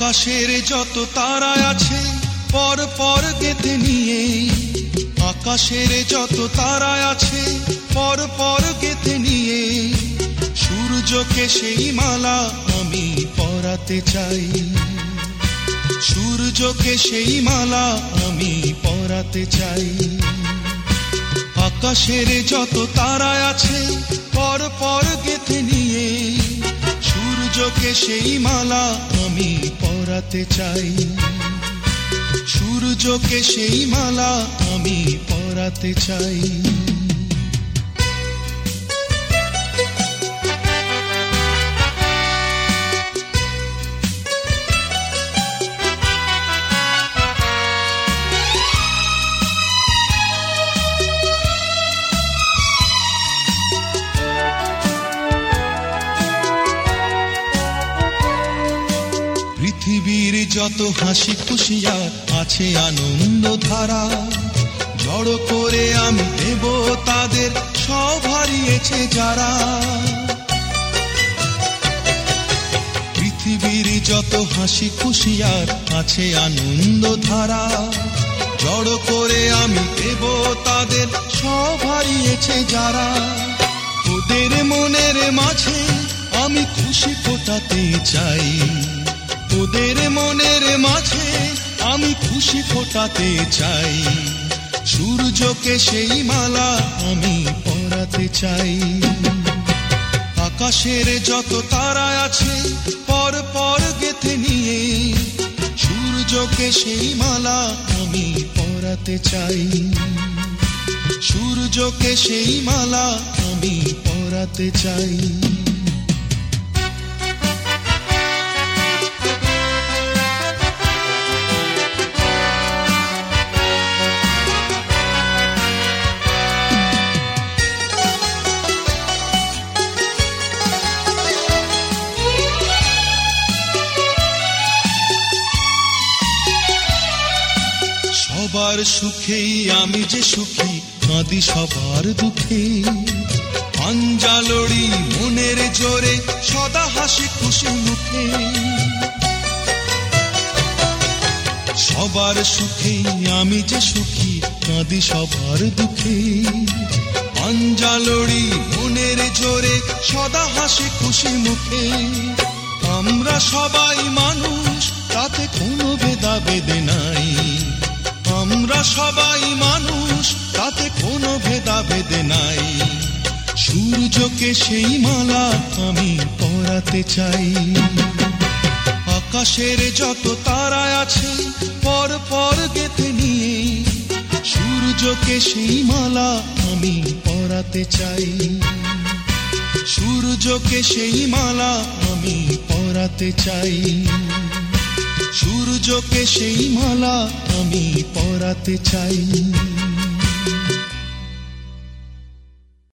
আকাশের যত তারা আছে পর পর গেঁথে নিয়ে, আকাশের যত তারা আছে পর পর গেঁথে নিয়ে, সূর্যকে সেই মালা আমি পরাতে চাই, সূর্যকে সেই মালা আমি পরাতে চাই। আকাশের যত তারা আছে পর পর গেঁথে নিয়ে, সূর্যকে সেই মালা আমি পরাতে চাই, সূর্যকে সেই মালা আমি পরাতে চাই। পৃথিবীর যত হাসি খুশিয়ার আছে আনন্দ ধারা, জড়ো করে আমি দেব তাদের সব হারিয়েছে যারা। পৃথিবীর যত হাসি খুশিয়ার আছে আনন্দ ধারা, জড়ো করে আমি দেব তাদের সব হারিয়েছে যারা। ওদের মনের মাঝে আমি খুশি ফোটাতে চাই, ওদের মনের মাঝে আমি খুশি ফোটাতে চাই, সূর্যকে সেই মালা আমি পরাতে চাই। আকাশের যত তারা আছে পর পর গেঁথে নিয়ে, সূর্যকে সেই মালা আমি পরাতে চাই, সূর্যকে সেই মালা আমি পরাতে চাই। সবার সুখেই আমি যে সুখী, কাঁদি সবার দুঃখে, পাঞ্জা লড়ি মনের জোরে সদা হাসি খুশি মুখে। সবার সুখেই আমি যে সুখী, কাঁদি সবার দুঃখে, পাঞ্জা লড়ি মনের জোরে সদা হাসি খুশি মুখে। আমরা সবাই মানুষ, তাতে কোনো ভেদাভেদ নাই, আমরা সবাই মানুষ, তাতে কোনো ভেদাভেদ নাই, সূর্যকে সেই মালা আমি পরাতে চাই। আকাশের যত তারা আছে পর পর গেঁথে নিয়ে, সূর্যকে সেই মালা আমি পরাতে চাই, সূর্যকে সেই মালা আমি পরাতে চাই, সূর্যকে সেই মালা আমি পরাতে চাই।